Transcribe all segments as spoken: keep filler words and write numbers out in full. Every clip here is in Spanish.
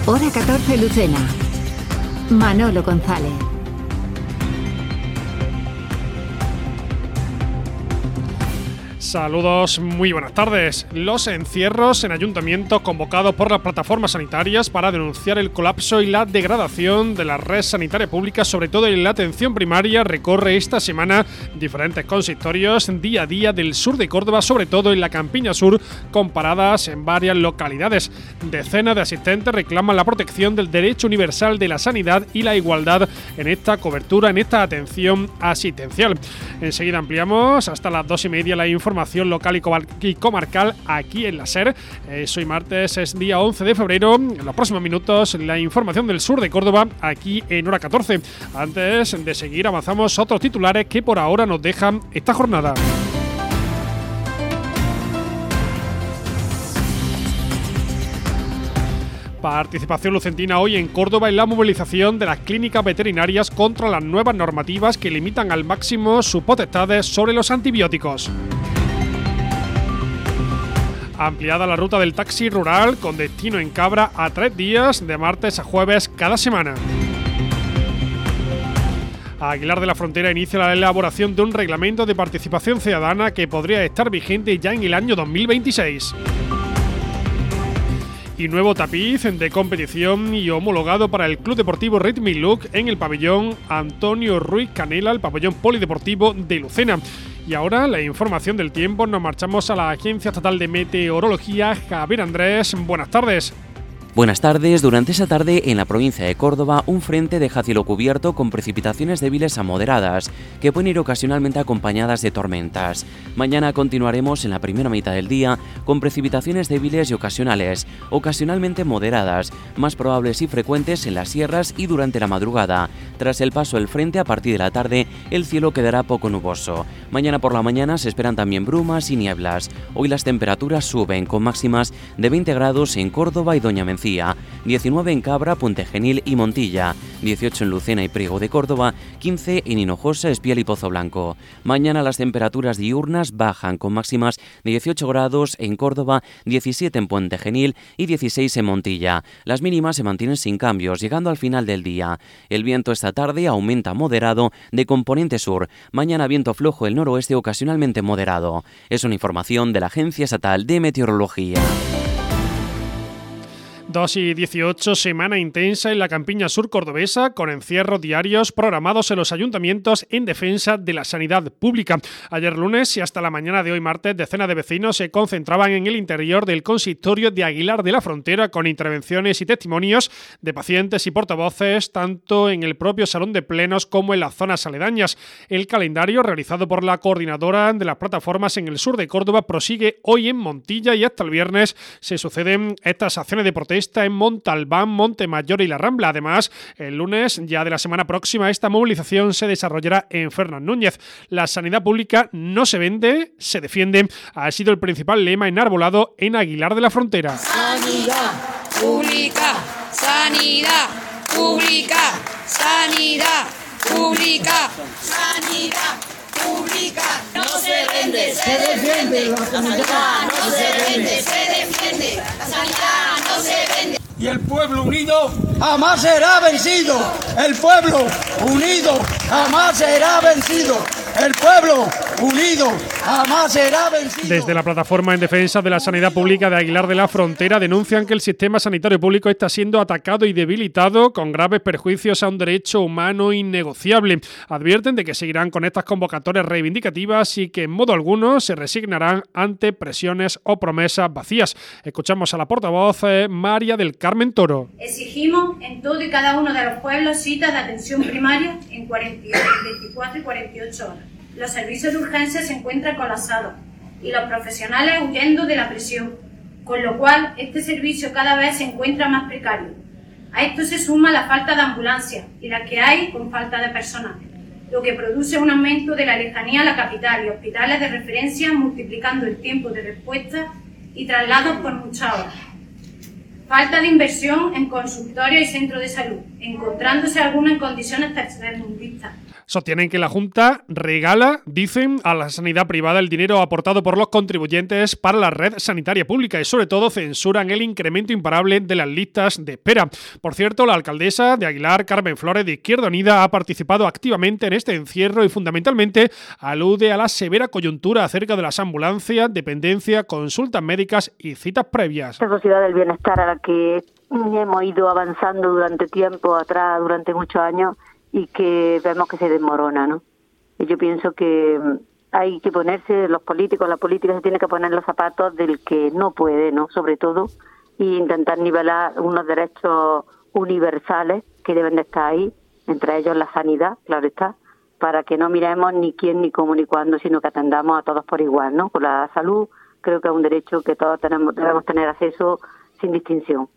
Hora catorce Lucena. Manolo González. Saludos, muy buenas tardes. Los encierros en ayuntamientos convocados por las plataformas sanitarias para denunciar el colapso y la degradación de la red sanitaria pública, sobre todo en la atención primaria, recorre esta semana diferentes consistorios día a día del sur de Córdoba, sobre todo en la Campiña Sur, con paradas en varias localidades. Decenas de asistentes reclaman la protección del derecho universal de la sanidad y la igualdad en esta cobertura, en esta atención asistencial. Enseguida ampliamos hasta las dos y media la información local y comarcal aquí en la SER. Eh, hoy martes es día once de febrero. En los próximos minutos la información del sur de Córdoba aquí en Hora catorce. Antes de seguir avanzamos otros titulares que por ahora nos dejan esta jornada. Participación lucentina hoy en Córdoba en la movilización de las clínicas veterinarias contra las nuevas normativas que limitan al máximo sus potestades sobre los antibióticos. Ampliada la ruta del taxi rural con destino en Cabra a tres días, de martes a jueves cada semana. Aguilar de la Frontera inicia la elaboración de un reglamento de participación ciudadana que podría estar vigente ya en el año dos mil veintiséis. Y nuevo tapiz de competición y homologado para el Club Deportivo Rhythm and Look en el pabellón Antonio Ruiz Canela, el pabellón polideportivo de Lucena. Y ahora la información del tiempo, nos marchamos a la Agencia Estatal de Meteorología. Javier Andrés, buenas tardes. Buenas tardes. Durante esa tarde en la provincia de Córdoba, un frente deja cielo cubierto con precipitaciones débiles a moderadas, que pueden ir ocasionalmente acompañadas de tormentas. Mañana continuaremos en la primera mitad del día con precipitaciones débiles y ocasionales, ocasionalmente moderadas, más probables y frecuentes en las sierras y durante la madrugada. Tras el paso del frente, a partir de la tarde, el cielo quedará poco nuboso. Mañana por la mañana se esperan también brumas y nieblas. Hoy las temperaturas suben con máximas de veinte grados en Córdoba y Doña Mencía, diecinueve en Cabra, Puente Genil y Montilla, dieciocho en Lucena y Priego de Córdoba, quince en Hinojosa, Espial y Pozo Blanco. Mañana las temperaturas diurnas bajan con máximas de dieciocho grados en Córdoba, diecisiete en Puente Genil y dieciséis en Montilla. Las mínimas se mantienen sin cambios, llegando al final del día. El viento esta tarde aumenta moderado de componente sur. Mañana viento flojo del noroeste ocasionalmente moderado. Es una información de la Agencia Estatal de Meteorología. dos y dieciocho, semana intensa en la Campiña Sur cordobesa, con encierros diarios programados en los ayuntamientos en defensa de la sanidad pública. Ayer lunes y hasta la mañana de hoy martes, decenas de vecinos se concentraban en el interior del consistorio de Aguilar de la Frontera, con intervenciones y testimonios de pacientes y portavoces, tanto en el propio salón de plenos como en las zonas aledañas. El calendario, realizado por la coordinadora de las plataformas en el sur de Córdoba, prosigue hoy en Montilla y hasta el viernes se suceden estas acciones de protesta en Montalbán, Montemayor y La Rambla. Además, el lunes ya de la semana próxima, esta movilización se desarrollará en Fernán Núñez. La sanidad pública no se vende, se defiende. Ha sido el principal lema enarbolado en Aguilar de la Frontera. Sanidad pública, sanidad pública, sanidad pública, sanidad pública, no se vende, se defiende. La sanidad no se vende, se defiende. La sanidad no se vende. Y el pueblo unido jamás será vencido. El pueblo unido jamás será vencido. El pueblo unido jamás será vencido. Desde la plataforma en defensa de la sanidad pública de Aguilar de la Frontera denuncian que el sistema sanitario público está siendo atacado y debilitado, con graves perjuicios a un derecho humano innegociable. Advierten de que seguirán con estas convocatorias reivindicativas y que en modo alguno se resignarán ante presiones o promesas vacías. Escuchamos a la portavoz eh, María del Carmen Toro. Exigimos en todo y cada uno de los pueblos citas de atención primaria en veinticuatro y cuarenta y ocho horas. Los servicios de urgencia se encuentran colapsados y los profesionales huyendo de la presión, con lo cual este servicio cada vez se encuentra más precario. A esto se suma la falta de ambulancias y las que hay con falta de personal, lo que produce un aumento de la lejanía a la capital y hospitales de referencia, multiplicando el tiempo de respuesta y traslados por muchas horas. Falta de inversión en consultorios y centros de salud, encontrándose algunos en condiciones tercermundistas. Sostienen que la Junta regala, dicen, a la sanidad privada el dinero aportado por los contribuyentes para la red sanitaria pública y sobre todo censuran el incremento imparable de las listas de espera. Por cierto, la alcaldesa de Aguilar, Carmen Flores, de Izquierda Unida, ha participado activamente en este encierro y fundamentalmente alude a la severa coyuntura acerca de las ambulancias, dependencia, consultas médicas y citas previas. Esta sociedad del bienestar a la que hemos ido avanzando durante tiempo atrás, durante muchos años, y que vemos que se desmorona, ¿no? Y yo pienso que hay que ponerse, los políticos, la política se tiene que poner los zapatos del que no puede, ¿no? Sobre todo, e intentar nivelar unos derechos universales que deben de estar ahí, entre ellos la sanidad, claro está, para que no miremos ni quién, ni cómo, ni cuándo, sino que atendamos a todos por igual, ¿no? Con la salud creo que es un derecho que todos tenemos, debemos tener acceso sin distinción.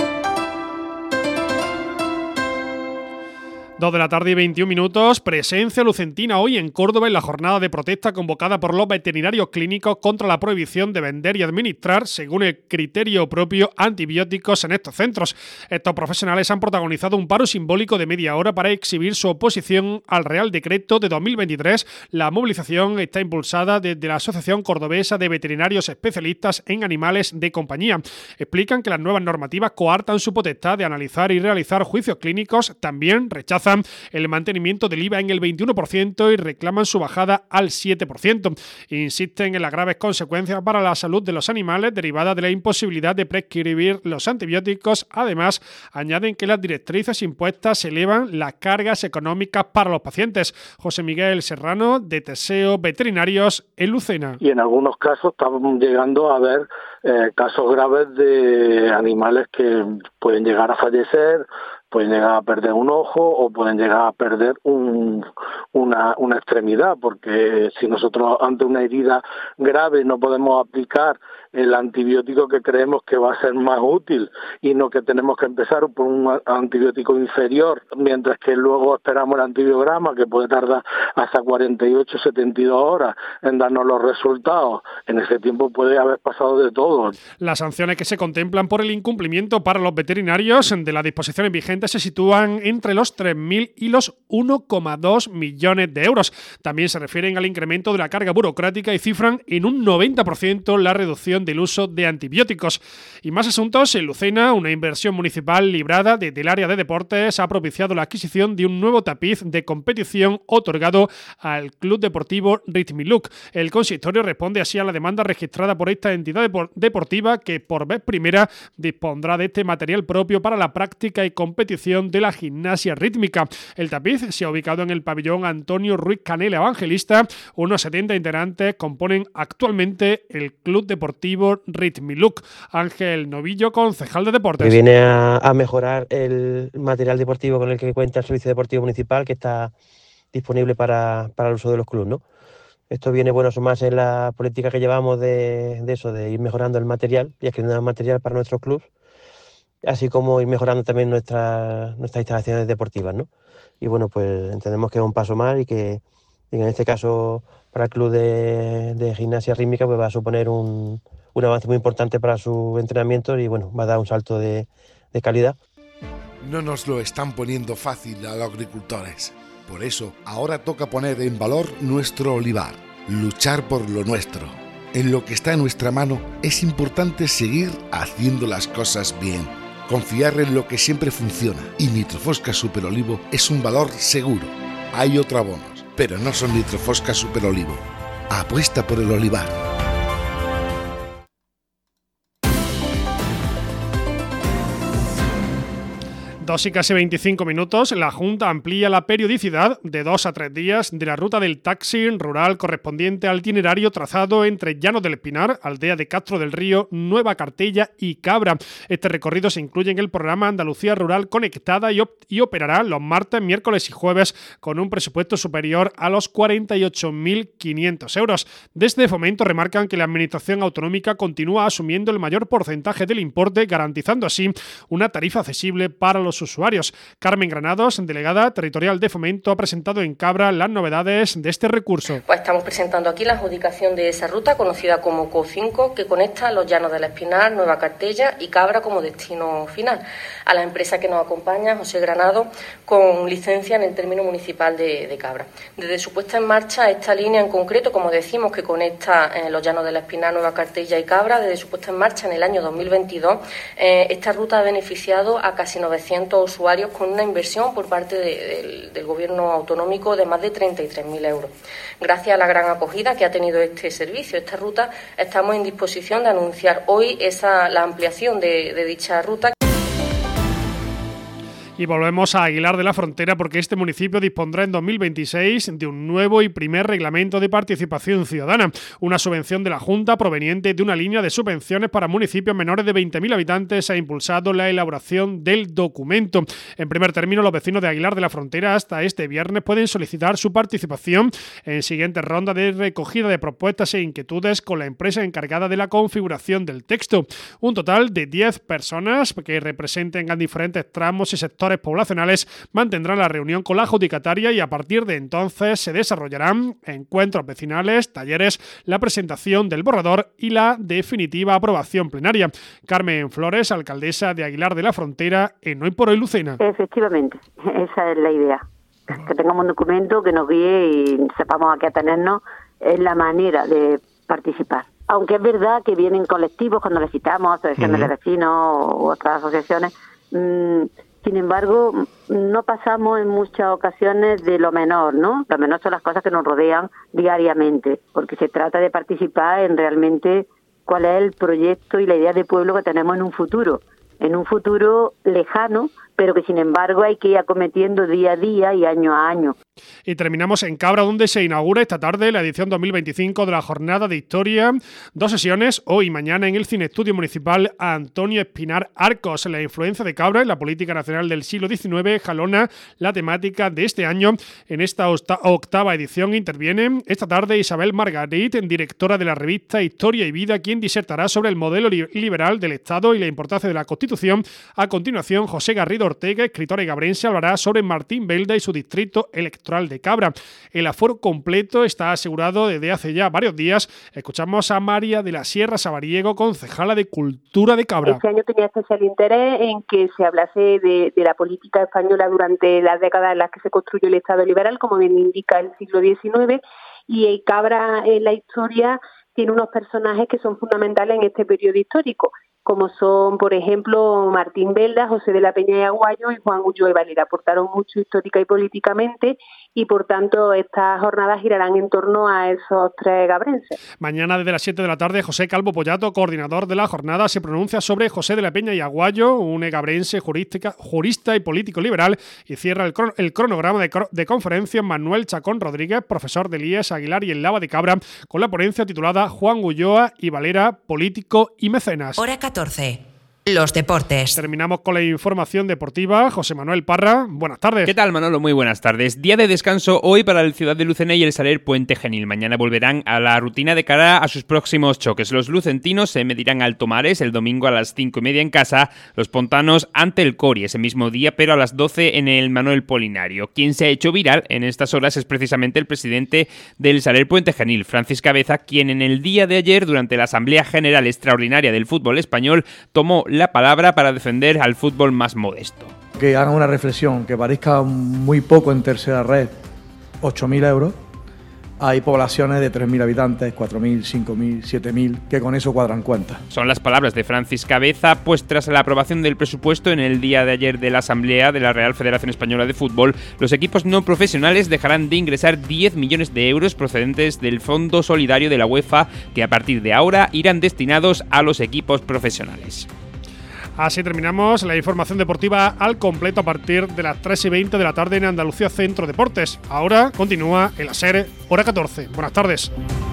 Dos de la tarde y veintiún minutos, presencia lucentina hoy en Córdoba en la jornada de protesta convocada por los veterinarios clínicos contra la prohibición de vender y administrar, según el criterio propio, antibióticos en estos centros. Estos profesionales han protagonizado un paro simbólico de media hora para exhibir su oposición al Real Decreto de dos mil veintitrés. La movilización está impulsada desde la Asociación Cordobesa de Veterinarios Especialistas en Animales de Compañía. Explican que las nuevas normativas coartan su potestad de analizar y realizar juicios clínicos. También rechazan el mantenimiento del I V A en el veintiuno por ciento y reclaman su bajada al siete por ciento. Insisten en las graves consecuencias para la salud de los animales derivadas de la imposibilidad de prescribir los antibióticos. Además, añaden que las directrices impuestas elevan las cargas económicas para los pacientes. José Miguel Serrano, de Teseo Veterinarios en Lucena. Y en algunos casos estamos llegando a ver eh, casos graves de animales que pueden llegar a fallecer, pueden llegar a perder un ojo o pueden llegar a perder un, una, una extremidad, porque si nosotros ante una herida grave no podemos aplicar el antibiótico que creemos que va a ser más útil y no que tenemos que empezar por un antibiótico inferior, mientras que luego esperamos el antibiograma que puede tardar hasta cuarenta y ocho, setenta y dos horas en darnos los resultados. En ese tiempo puede haber pasado de todo. Las sanciones que se contemplan por el incumplimiento para los veterinarios de las disposiciones vigentes se sitúan entre los tres mil y los uno coma dos millones de euros. También se refieren al incremento de la carga burocrática y cifran en un noventa por ciento la reducción del uso de antibióticos. Y más asuntos. En Lucena, una inversión municipal librada desde el área de deportes ha propiciado la adquisición de un nuevo tapiz de competición otorgado al Club Deportivo Ritmiluk. El consistorio responde así a la demanda registrada por esta entidad deportiva que por vez primera dispondrá de este material propio para la práctica y competición de la gimnasia rítmica. El tapiz se ha ubicado en el pabellón Antonio Ruiz Canela Evangelista. Unos setenta integrantes componen actualmente el Club Deportivo Ritmiluk. Ángel Novillo, concejal de deportes. Que viene a, a mejorar el material deportivo con el que cuenta el Servicio Deportivo Municipal, que está disponible para, para el uso de los clubes, ¿no? Esto viene, bueno, más en la política que llevamos de, de eso, de ir mejorando el material y adquiriendo material para nuestros clubes, así como ir mejorando también nuestras nuestras instalaciones deportivas, ¿no? Y bueno, pues entendemos que es un paso más y que y en este caso para el club de, de gimnasia rítmica pues va a suponer un, un avance muy importante para su entrenamiento y bueno, va a dar un salto de, de calidad. No nos lo están poniendo fácil a los agricultores. Por eso, ahora toca poner en valor nuestro olivar, luchar por lo nuestro. En lo que está en nuestra mano es importante seguir haciendo las cosas bien, confiar en lo que siempre funciona. Y Nitrofosca Super Olivo es un valor seguro. Hay otros abonos, pero no son Nitrofosca Super Olivo. Apuesta por el olivar. Dos y casi veinticinco minutos, la Junta amplía la periodicidad de dos a tres días de la ruta del taxi rural correspondiente al itinerario trazado entre Llanos del Espinar, Aldea de Castro del Río, Nueva Cartella y Cabra. Este recorrido se incluye en el programa Andalucía Rural Conectada y, op- y operará los martes, miércoles y jueves con un presupuesto superior a los cuarenta y ocho mil quinientos euros. Desde Fomento remarcan que la Administración Autonómica continúa asumiendo el mayor porcentaje del importe, garantizando así una tarifa accesible para los los usuarios. Carmen Granados, delegada territorial de Fomento, ha presentado en Cabra las novedades de este recurso. Pues estamos presentando aquí la adjudicación de esa ruta conocida como C O cinco, que conecta los Llanos del Espinar, Nueva Cartella y Cabra como destino final. A la empresa que nos acompaña, José Granado, con licencia en el término municipal de, de Cabra. Desde su puesta en marcha, esta línea en concreto, como decimos, que conecta eh, los Llanos del Espinar, Nueva Cartella y Cabra, desde su puesta en marcha en el año dos mil veintidós, eh, esta ruta ha beneficiado a casi novecientos usuarios con una inversión por parte de, de, del Gobierno autonómico de más de treinta y tres mil euros. Gracias a la gran acogida que ha tenido este servicio, esta ruta, estamos en disposición de anunciar hoy esa, la ampliación de, de dicha ruta. Y volvemos a Aguilar de la Frontera porque este municipio dispondrá en dos mil veintiséis de un nuevo y primer reglamento de participación ciudadana, una subvención de la Junta proveniente de una línea de subvenciones para municipios menores de veinte mil habitantes ha impulsado la elaboración del documento. En primer término, los vecinos de Aguilar de la Frontera hasta este viernes pueden solicitar su participación en siguiente ronda de recogida de propuestas e inquietudes con la empresa encargada de la configuración del texto. Un total de diez personas que representen a diferentes tramos y sectores poblacionales mantendrán la reunión con la adjudicataria y a partir de entonces se desarrollarán encuentros vecinales, talleres, la presentación del borrador y la definitiva aprobación plenaria. Carmen Flores, alcaldesa de Aguilar de la Frontera, en Hoy por Hoy Lucena. Efectivamente, esa es la idea. Que tengamos un documento que nos guíe y sepamos a qué atenernos en la manera de participar. Aunque es verdad que vienen colectivos cuando les citamos, asociaciones uh-huh. de vecinos u otras asociaciones, mmm, sin embargo, no pasamos en muchas ocasiones de lo menor, ¿no? Lo menor son las cosas que nos rodean diariamente, porque se trata de participar en realmente cuál es el proyecto y la idea de pueblo que tenemos en un futuro, en un futuro lejano, pero que sin embargo hay que ir acometiendo día a día y año a año. Y terminamos en Cabra, donde se inaugura esta tarde la edición dos mil veinticinco de la Jornada de Historia. Dos sesiones, hoy y mañana, en el Cine Estudio Municipal Antonio Espinar Arcos. La influencia de Cabra en la política nacional del siglo diecinueve jalona la temática de este año. En esta octava edición interviene esta tarde Isabel Margarit, directora de la revista Historia y Vida, quien disertará sobre el modelo liberal del Estado y la importancia de la Constitución. A continuación, José Garrido Ortega, escritor egabrense, hablará sobre Martín Belda y su distrito electoral de Cabra. El aforo completo está asegurado desde hace ya varios días. Escuchamos a María de la Sierra Sabariego, concejala de Cultura de Cabra. Este año tenía especial interés en que se hablase de, de la política española durante las décadas en las que se construyó el Estado liberal, como bien indica el siglo diecinueve, y Cabra en la historia tiene unos personajes que son fundamentales en este periodo histórico, como son, por ejemplo, Martín Belda, José de la Peña y Aguayo y Juan Ulloa y Valera. Aportaron mucho histórica y políticamente y, por tanto, estas jornadas girarán en torno a esos tres gabrenses. Mañana, desde las siete de la tarde, José Calvo Pollato, coordinador de la jornada, se pronuncia sobre José de la Peña y Aguayo, un egabrense jurística, jurista y político liberal, y cierra el, cron- el cronograma de, cro- de conferencias Manuel Chacón Rodríguez, profesor de I E S Aguilar y el Lava de Cabra, con la ponencia titulada Juan Ulloa y Valera, político y mecenas. Hora catorce. Los deportes. Terminamos con la información deportiva. José Manuel Parra, buenas tardes. ¿Qué tal, Manolo? Muy buenas tardes. Día de descanso hoy para el Ciudad de Lucena y el Saler Puente Genil. Mañana volverán a la rutina de cara a sus próximos choques. Los lucentinos se medirán al Tomares el domingo a las cinco y media en casa. Los pontanos ante el Cori ese mismo día, pero a las doce en el Manuel Polinario. Quien se ha hecho viral en estas horas es precisamente el presidente del Saler Puente Genil, Francis Cabeza, quien en el día de ayer, durante la Asamblea General Extraordinaria del Fútbol Español, tomó la palabra para defender al fútbol más modesto. Que hagan una reflexión, que parezca muy poco en tercera red, ocho mil euros. Hay poblaciones de tres mil habitantes, cuatro mil, cinco mil, siete mil, que con eso cuadran cuentas. Son las palabras de Francis Cabeza, pues tras la aprobación del presupuesto en el día de ayer de la Asamblea de la Real Federación Española de Fútbol, los equipos no profesionales dejarán de ingresar diez millones de euros procedentes del Fondo Solidario de la UEFA, que a partir de ahora irán destinados a los equipos profesionales. Así terminamos la información deportiva al completo a partir de las tres y veinte de la tarde en Andalucía Centro Deportes. Ahora continúa el A S E R Hora catorce. Buenas tardes.